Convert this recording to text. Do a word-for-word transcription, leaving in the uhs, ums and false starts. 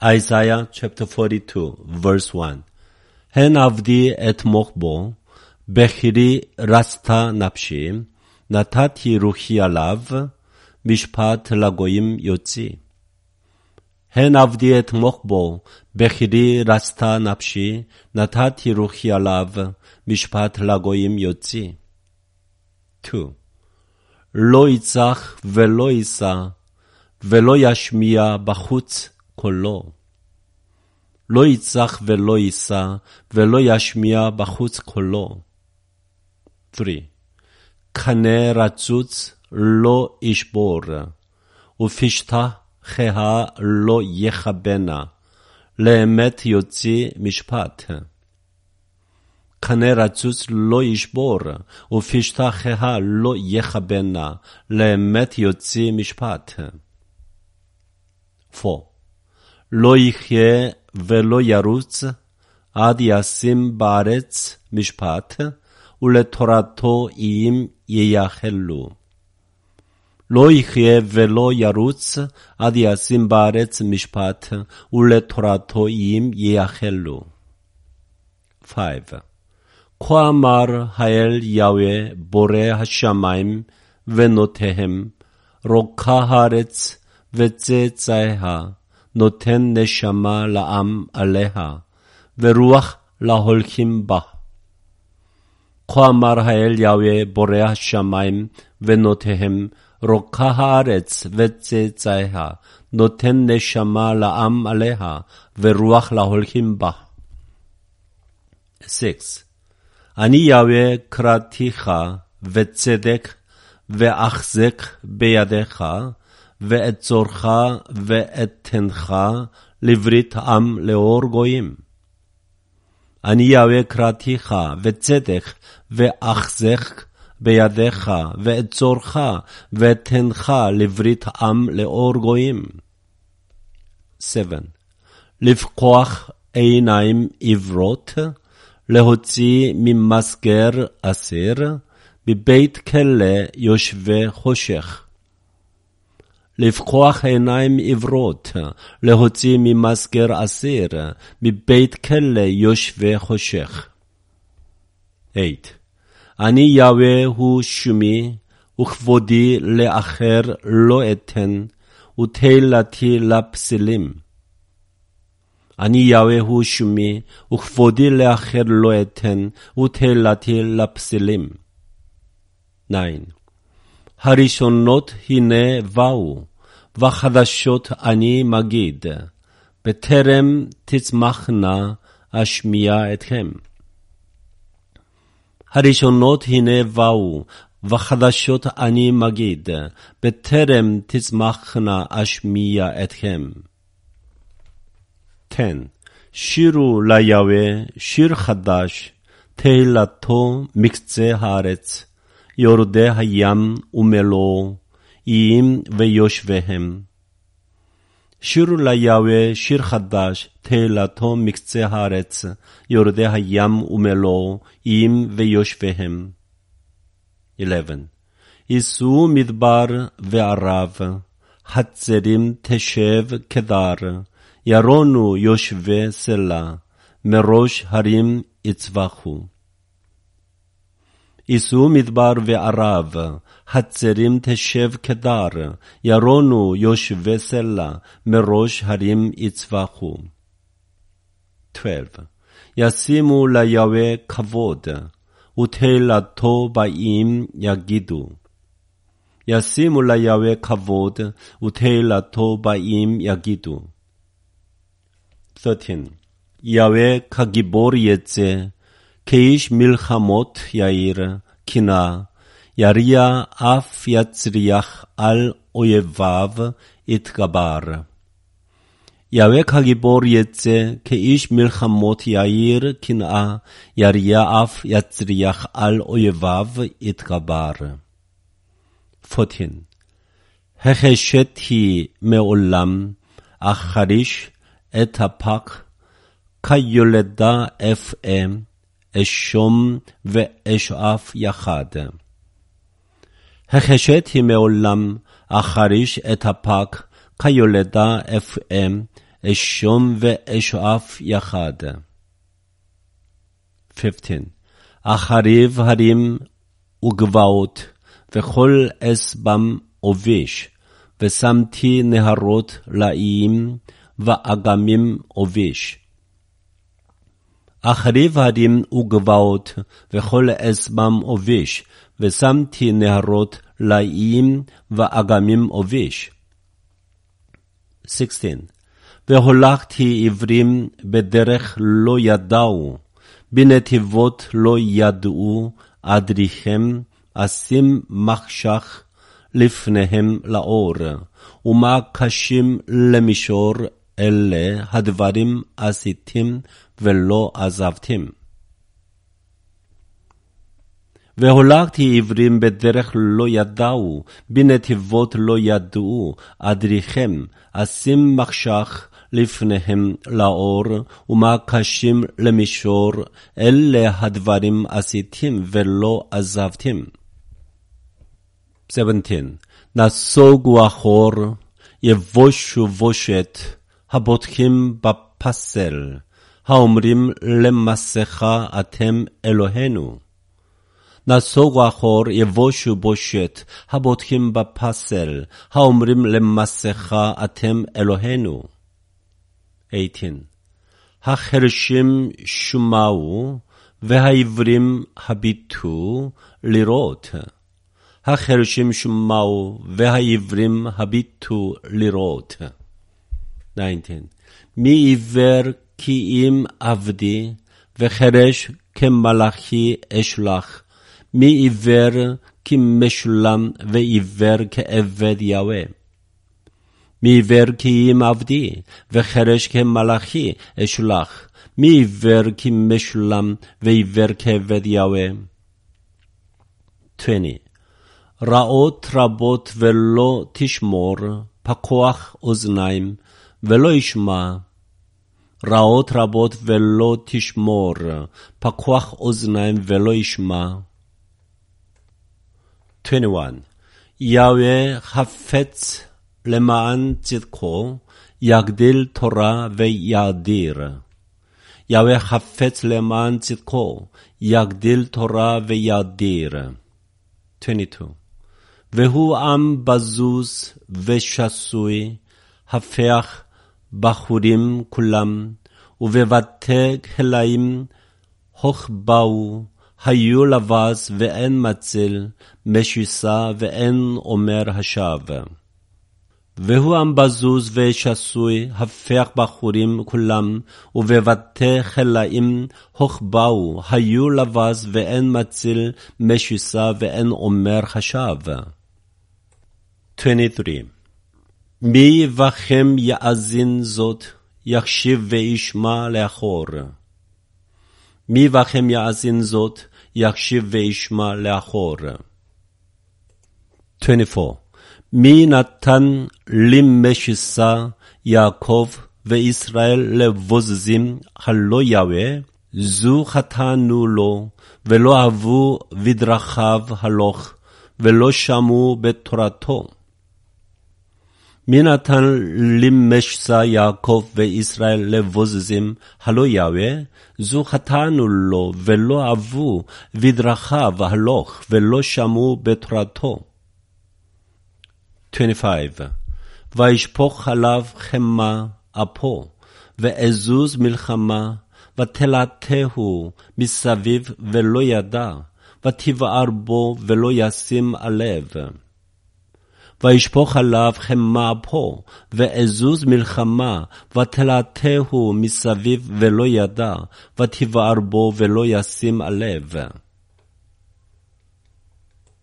Isaiah chapter forty-two, verse one. הן עבדי אתמוך בו, בחירי רצתה נפשי, נתתי רוחי עליו, משפט לגויים יוציא. הן עבדי אתמוך בו, בחירי רצתה נפשי, נתתי רוחי עליו, משפט לגויים יוציא. two. לא יצח ולא יישא, ולא ישמיע בחוץ קולו. לא יצח ולא יישא, ולא ישמיע בחוץ קולו. three. קנה רצוץ לא ישבור, ופשתה חיה לא יחבנה, לאמת יוציא משפט. קנה רצוץ לא ישבור, ופשתה חיה לא יחבנה, לאמת יוציא משפט. four. לא יחיה ולא ירוץ, עד ישים בארץ משפט, ולתורתו אם ייחלו. לא יחיה ולא ירוץ, עד ישים בארץ משפט, ולתורתו אם ייחלו. five. כה אמר האל יהוה בורא השמיים ונותיהם, רוקה הארץ וצאצאיה, נותן נשמה לעם עליה, ורוח להולכים בה. כה אמר האל יהוה בורא השמיים ונותיהם, רוקה הארץ וצאצאיה, נותן נשמה לעם עליה, ורוח להולכים בה. six. אני יהוה קראתיך וצדק ואחזק בידיך, ואצורך ואתנך לברית עם לאור גויים. אני יהוה קראתיך וצדק ואחזק בידיך, ואצורך ואתנך לברית עם לאור גויים. seven. לפקוח עיניים עיוורות, להוציא ממסגר אסיר, בבית כלא יושבי חושך. לפקוח עיניים עיוורות, להוציא ממסגר אסיר, מבית כלא יושבי חושך. eight. אני יהוה הוא שמי, וכבודי לאחר לא אתן, ותהילתי לפסלים. אני יהוה הוא שמי, וכבודי לאחר לא אתן, ותהילתי לפסלים. nine. הראשונות הנה באו, וחדשות אני מגיד, בטרם תצמחנה אשמיע אתכם. הראשונות הנה באו, וחדשות אני מגיד, בטרם תצמחנה אשמיע אתכם. ten. שירו ליהוה שיר חדש, תהילתו מקצה הארץ, יורדי הים ומלואו, איים ויושביהם. שירו ליהוה שיר חדש, תהילתו מקצה הארץ, יורדי הים ומלואו, איים ויושביהם. eleven. יישאו מדבר וערב, חצרים תשב כדר, ירונו יושבי סלע, מראש הרים יצבחו. יישאו מדבר וערב, חצרים תשב כדר, ירונו יושבי סלע, מראש הרים יצבחו. twelve. ישימו ליהוה כבוד, ותהילתו באים יגידו. ישימו ליהוה כבוד, ותהילתו באים יגידו. thirteen. יהוה כגיבור יצא, כאיש מלחמות יאיר קנאה, יריע אף יצריח על אויביו יתגבר. יהוה כגיבור יצא, כאיש מלחמות יאיר קנאה, יריע אף יצריח על אויביו יתגבר. fourteen. החשת היא מעולם, אחריש את הפק, כיולדה אפם, אשום ואשאף יחד. החשת היא מעולם, אחריש את הפק, כיולדה אפם, אשום ואשאף יחד. חמש עשרה. אחריב הרים וגבעות, וכל אסבם עובש, ושמתי נהרות לאיים, ואגמים עובש. אחריב הרים וגבעות, וכל אסבם עובש, ושמתי נהרות לאיים, ואגמים עובש. שש עשרה. והולכתי עברים בדרך לא ידעו, בנתיבות לא ידעו, אדריכם אשים מחשך לפניהם לאור, ומה קשים למישור, אלה הדברים עשיתם ולא עזבתם. והולכתי עברים בדרך לא ידעו, בנתיבות לא ידעו, אדריכם אשים מחשך לפניהם לאור, ומה קשים למישור, אלה הדברים עשיתם ולא עזבתם. שבע עשרה. נסוגו אחור, יבושו בושת, הבוטחים בפסל, האומרים למסכה אתם אלוהינו. נסוגו אחור, יבושו בושת, הבוטחים בפסל, האומרים למסכה אתם אלוהינו. שמונה עשרה. החרשים שומעו, והעברים הביטו לראות. החרשים שומעו, והעברים הביטו לראות. תשע עשרה. מי עיוור כי אם עבדי, וחרש כמלאכי אשלח. מי עיוור כי משולם, ועיוור כעבד יהוה. מי עיוור כי אם עבדי, וחרש כמלאכי אשלח. מי עיוור כי משולם, ועיוור כעבד יהוה. עשרים. רעות רבות ולא תשמור, פקוח אוזניים ולא ישמע. רעות רבות ולא תשמור, פקוח אוזניים ולא ישמע. עשרים ואחת. יהוה חפץ למען צדקו, יגדיל תורה ויאדיר. יהוה חפץ למען צדקו, יגדיל תורה ויאדיר. עשרים ושתיים. והוא עם בזוז ושסוי, הפך בחורים כולם, ובבתי כלאים הוחבאו, היו לבז ואין מציל, משיסה ואין אומר השב. והוא עם בזוז ושסוי, הפך בחורים כולם, ובבתי כלאים הוחבאו, היו לבז ואין מציל, משיסה ואין אומר השב. עשרים ושלוש. מי בכם יאזין זאת, יקשיב וישמע לאחור. מי בכם יאזין זאת, יקשיב וישמע לאחור. עשרים וארבע. מי נתן למשיסה יעקב וישראל לבוזזים הלא יהוה, זו חטאנו לו, ולא אהבו בדרכיו הלוך, ולא שמעו בתורתו. מי נתן למשיסה יעקב וישראל לבוזזים הלא יהוה, זו חטאנו לו, ולא אהבו בדרכיו הלוך, ולא שמעו בתורתו. עשרים וחמש. וישפוך עליו חמה אפו, ואזוז מלחמה, ותלתהו מסביב ולא ידע, ותבער בו ולא ישים הלב. וישפוך עליו חמה אפו, ואזוז מלחמה, ותלתהו מסביב ולא ידע, ותבער בו ולא ישים הלב.